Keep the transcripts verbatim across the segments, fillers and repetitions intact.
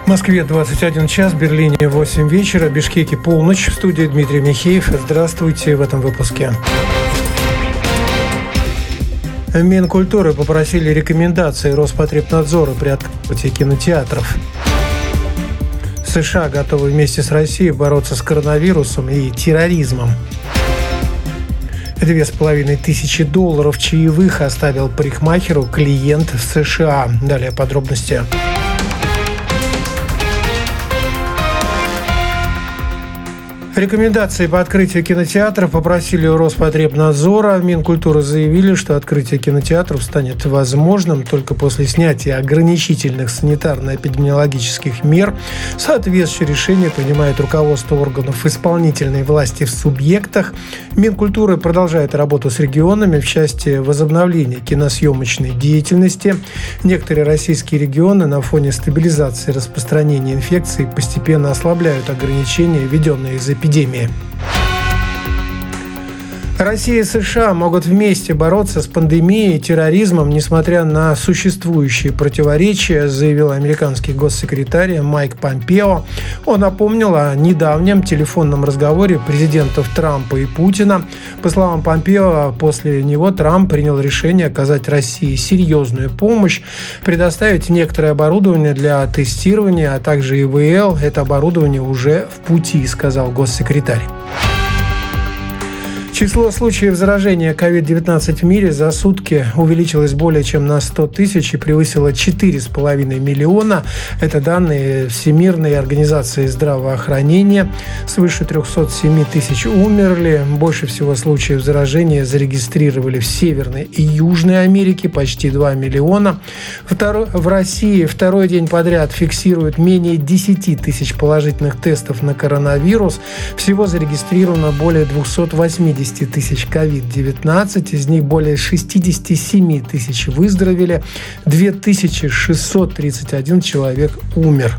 Москве двадцать один час, Берлине восемь вечера, Бишкеке полночь. В студии Дмитрий Михеев. Здравствуйте в этом выпуске. Минкультуры попросили рекомендации Роспотребнадзора при открытии кинотеатров. США готовы вместе с Россией бороться с коронавирусом и терроризмом. Две с половиной тысячи долларов чаевых оставил парикмахеру клиент в США. Далее подробности. Рекомендации по открытию кинотеатров попросили у Роспотребнадзора. Минкультуры заявили, что открытие кинотеатров станет возможным только после снятия ограничительных санитарно-эпидемиологических мер. Соответствующее решение принимает руководство органов исполнительной власти в субъектах. Минкультуры продолжает работу с регионами в части возобновления киносъемочной деятельности. Некоторые российские регионы на фоне стабилизации распространения инфекции постепенно ослабляют ограничения, введенные из эпидемии. Россия и США могут вместе бороться с пандемией и терроризмом, несмотря на существующие противоречия, заявил американский госсекретарь Майк Помпео. Он напомнил о недавнем телефонном разговоре президентов Трампа и Путина. По словам Помпео, после него Трамп принял решение оказать России серьезную помощь, предоставить некоторое оборудование для тестирования, а также ИВЛ. Это оборудование уже в пути, сказал госсекретарь. Число случаев заражения ковид девятнадцать в мире за сутки увеличилось более чем на сто тысяч и превысило четыре с половиной миллиона. Это данные Всемирной организации здравоохранения. Свыше триста семь тысяч умерли. Больше всего случаев заражения зарегистрировали в Северной и Южной Америке, почти два миллиона. Второй, в России второй день подряд фиксируют менее десять тысяч положительных тестов на коронавирус. Всего зарегистрировано более двести восемьдесят тысяч ковид девятнадцать, из них более шестьдесят семь тысяч выздоровели, две тысячи шестьсот тридцать один человек умер.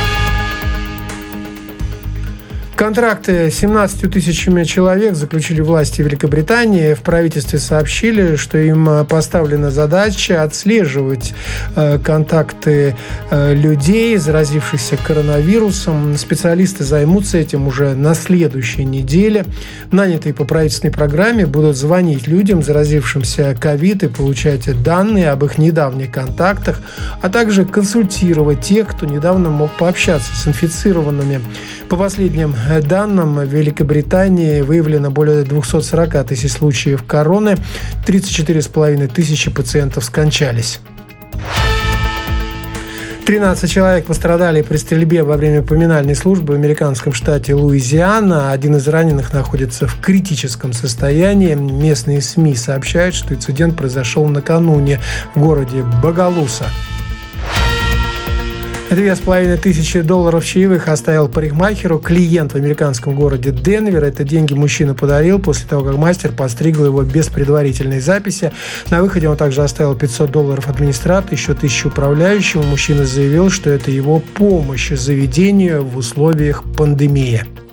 Контракты с семнадцатью тысячами человек заключили власти Великобритании. В правительстве сообщили, что им поставлена задача отслеживать э, контакты э, людей, заразившихся коронавирусом. Специалисты займутся этим уже на следующей неделе. Нанятые по правительственной программе будут звонить людям, заразившимся ковид, и получать данные об их недавних контактах, а также консультировать тех, кто недавно мог пообщаться с инфицированными. По последним данным, в Великобритании выявлено более двести сорок тысяч случаев короны, тридцать четыре с половиной тысячи пациентов скончались. тринадцать человек пострадали при стрельбе во время поминальной службы в американском штате Луизиана. Один из раненых находится в критическом состоянии. Местные СМИ сообщают, что инцидент произошел накануне в городе Боголуса. Две с половиной тысячи долларов чаевых оставил парикмахеру клиент в американском городе Денвер. Это деньги мужчина подарил после того, как мастер подстригл его без предварительной записи. На выходе он также оставил пятьсот долларов администратору, еще тысячу управляющему. Мужчина заявил, что это его помощь заведению в условиях пандемии.